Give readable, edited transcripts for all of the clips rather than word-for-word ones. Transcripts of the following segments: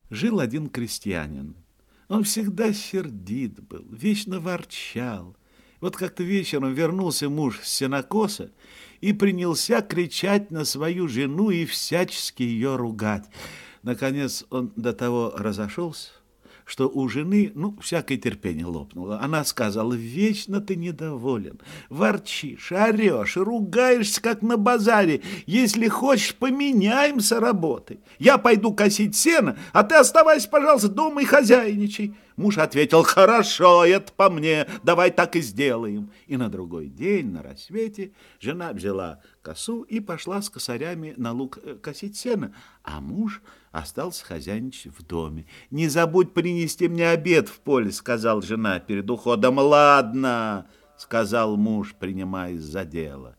Жил один крестьянин. Он всегда сердит был, вечно ворчал. Вот как-то вечером вернулся муж с сенокоса и принялся кричать на свою жену и всячески ее ругать. Наконец он до того разошелся, что у жены, всякое терпение лопнуло. Она сказала: вечно ты недоволен, ворчишь, орешь, ругаешься, как на базаре. Если хочешь, поменяемся работой. Я пойду косить сено, а ты оставайся, пожалуйста, дома и хозяйничай. Муж ответил: хорошо, это по мне, давай так и сделаем. И на другой день, на рассвете, жена взяла косу и пошла с косарями на луг косить сено, а муж остался хозяйничать в доме. «Не забудь принести мне обед в поле», — сказал жена перед уходом. «Ладно», — сказал муж, принимаясь за дело.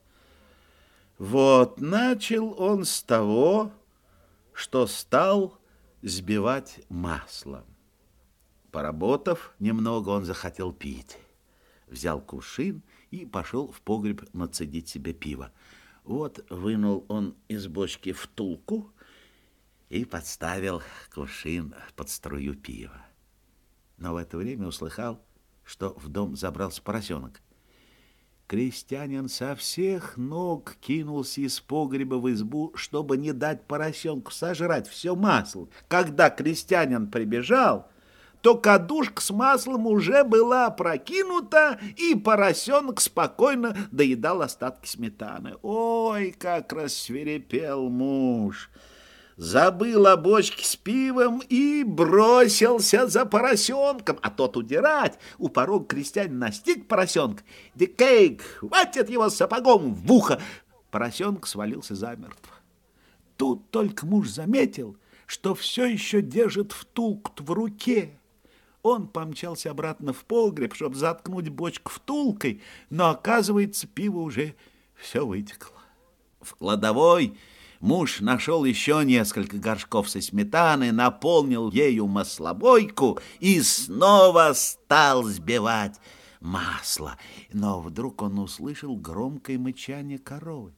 Вот начал он с того, что стал сбивать масло. Поработав немного, он захотел пить. Взял кувшин и пошел в погреб нацедить себе пиво. Вот вынул он из бочки втулку и подставил кувшин под струю пива. Но в это время услыхал, что в дом забрался поросенок. Крестьянин со всех ног кинулся из погреба в избу, чтобы не дать поросенку сожрать все масло. Когда крестьянин прибежал, то кадушка с маслом уже была опрокинута, и поросенок спокойно доедал остатки сметаны. Ой, как рассвирепел муж! Забыл о бочке с пивом и бросился за поросенком, а тот удирать. У порога крестьянин настиг поросенка. Дикейк, хватит его сапогом в ухо. Поросенок свалился замертво. Тут только муж заметил, что все еще держит втулку в руке. Он помчался обратно в погреб, чтобы заткнуть бочку втулкой, но, оказывается, пиво уже все вытекло. В кладовой муж нашел еще несколько горшков со сметаной, наполнил ею маслобойку и снова стал сбивать масло. Но вдруг он услышал громкое мычание коровы.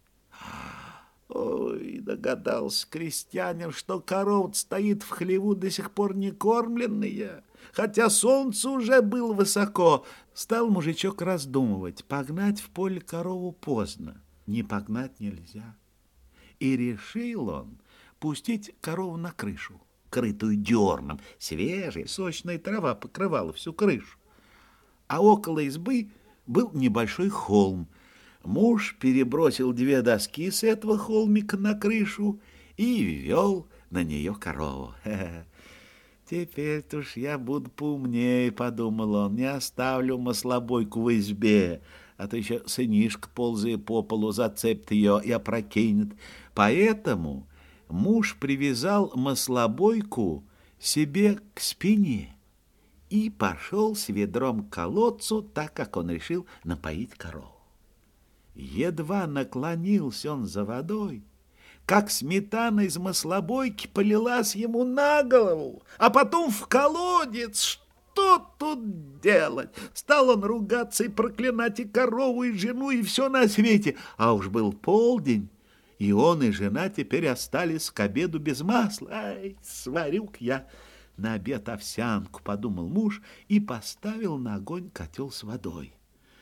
Ой, догадался крестьянин, что корова стоит в хлеву до сих пор не кормленная, хотя солнце уже было высоко. Стал мужичок раздумывать: погнать в поле корову поздно, не погнать нельзя. И решил он пустить корову на крышу, крытую дерном. Свежая сочная трава покрывала всю крышу. А около избы был небольшой холм. Муж перебросил 2 доски с этого холмика на крышу и ввел на нее корову. «Теперь-то уж я буду поумнее», — подумал он, — «не оставлю маслобойку в избе, а то еще сынишка, ползая по полу, зацепит ее и опрокинет». Поэтому муж привязал маслобойку себе к спине и пошел с ведром к колодцу, так как он решил напоить корову. Едва наклонился он за водой, как сметана из маслобойки полилась ему на голову, а потом в колодец. Что тут делать? Стал он ругаться и проклинать и корову, и жену, и все на свете. А уж был полдень, и он, и жена теперь остались к обеду без масла. «Ай, сварю-ка я на обед овсянку», — подумал муж и поставил на огонь котел с водой.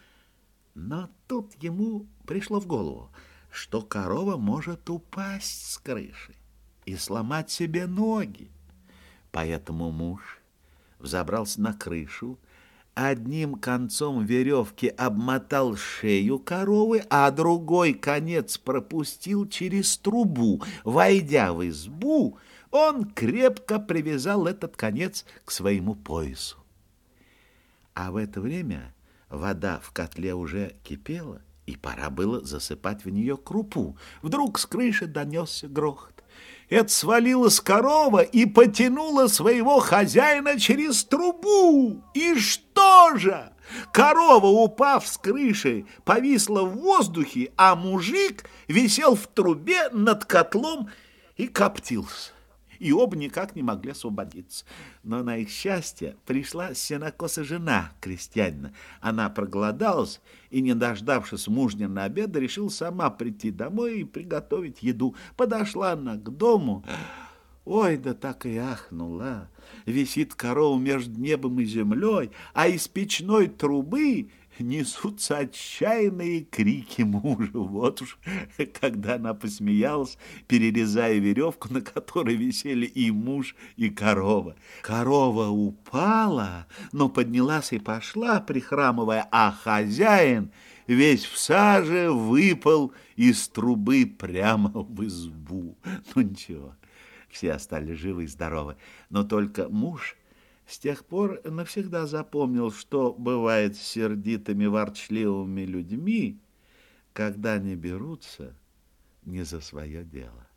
Но тут ему пришло в голову, что корова может упасть с крыши и сломать себе ноги. Поэтому муж взобрался на крышу, одним концом веревки обмотал шею коровы, а другой конец пропустил через трубу. Войдя в избу, он крепко привязал этот конец к своему поясу. А в это время вода в котле уже кипела, и пора было засыпать в нее крупу. Вдруг с крыши донесся грохот. Это свалилась корова и потянула своего хозяина через трубу. И что же? Корова, упав с крыши, повисла в воздухе, а мужик висел в трубе над котлом и коптился. И оба никак не могли освободиться. Но на их счастье пришла с сенокоса жена крестьянина. Она проголодалась и, не дождавшись мужнина обеда, решила сама прийти домой и приготовить еду. Подошла она к дому. Ой, да так и ахнула. Висит корова между небом и землей, а из печной трубы несутся отчаянные крики мужа. Вот уж когда она посмеялась, перерезая веревку, на которой висели и муж, и корова. Корова упала, но поднялась и пошла, прихрамывая, а хозяин весь в саже выпал из трубы прямо в избу. Ну ничего, все остались живы и здоровы, но только муж с тех пор навсегда запомнил, что бывает с сердитыми, ворчливыми людьми, когда они берутся не за свое дело.